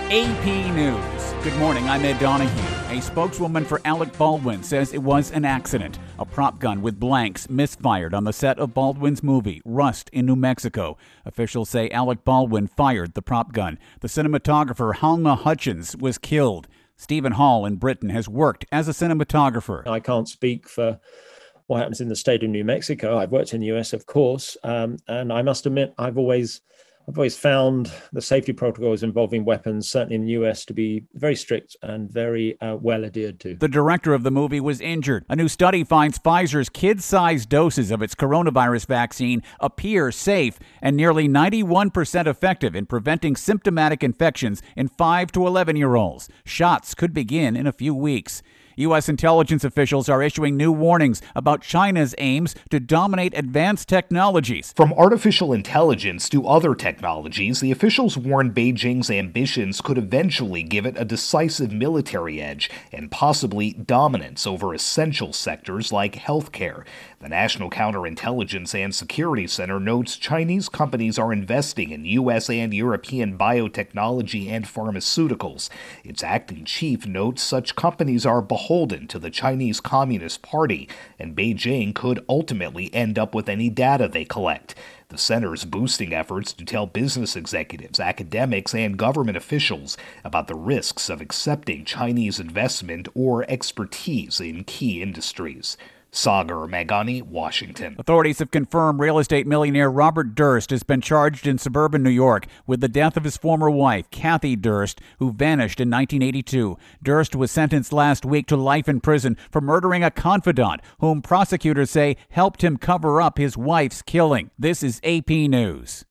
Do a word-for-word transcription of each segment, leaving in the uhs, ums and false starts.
A P News. Good morning, I'm Ed Donahue. A spokeswoman for Alec Baldwin says it was an accident. A prop gun with blanks misfired on the set of Baldwin's movie, Rust, in New Mexico. Officials say Alec Baldwin fired the prop gun. The cinematographer Halma Hutchins was killed. Stephen Hall in Britain has worked as a cinematographer. I can't speak for what happens in the state of New Mexico. I've worked in the U S, of course, um, and I must admit I've always I've always found the safety protocols involving weapons, certainly in the U S, to be very strict and very uh, well adhered to. The director of the movie was injured. A new study finds Pfizer's kid-sized doses of its coronavirus vaccine appear safe and nearly ninety-one percent effective in preventing symptomatic infections in five to eleven-year-olds. Shots could begin in a few weeks. U S intelligence officials are issuing new warnings about China's aims to dominate advanced technologies. From artificial intelligence to other technologies, the officials warn Beijing's ambitions could eventually give it a decisive military edge and possibly dominance over essential sectors like healthcare. The National Counterintelligence and Security Center notes Chinese companies are investing in U S and European biotechnology and pharmaceuticals. Its acting chief notes such companies are beholden to the Chinese Communist Party, and Beijing could ultimately end up with any data they collect. The center's boosting efforts to tell business executives, academics, and government officials about the risks of accepting Chinese investment or expertise in key industries. Sagar Magani, Washington. Authorities have confirmed real estate millionaire Robert Durst has been charged in suburban New York with the death of his former wife, Kathy Durst, who vanished in nineteen eighty-two. Durst was sentenced last week to life in prison for murdering a confidant whom prosecutors say helped him cover up his wife's killing. This is A P News.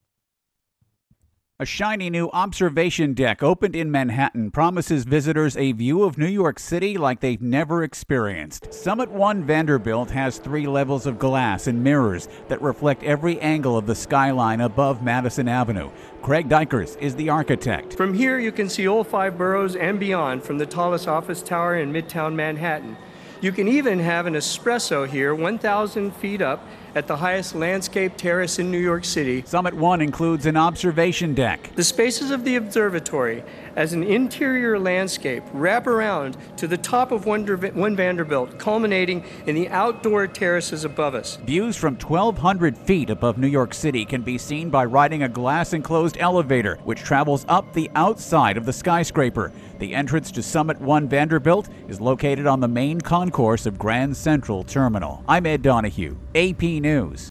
A shiny new observation deck opened in Manhattan promises visitors a view of New York City like they've never experienced. Summit One Vanderbilt has three levels of glass and mirrors that reflect every angle of the skyline above Madison Avenue. Craig Dykers is the architect. From here, you can see all five boroughs and beyond from the tallest office tower in Midtown Manhattan. You can even have an espresso here, one thousand feet up, at the highest landscape terrace in New York City. Summit One includes an observation deck. The spaces of the observatory, as an interior landscape, wrap around to the top of One Vanderbilt, culminating in the outdoor terraces above us. Views from twelve hundred feet above New York City can be seen by riding a glass-enclosed elevator, which travels up the outside of the skyscraper. The entrance to Summit One Vanderbilt is located on the main concourse of Grand Central Terminal. I'm Ed Donahue, A P News.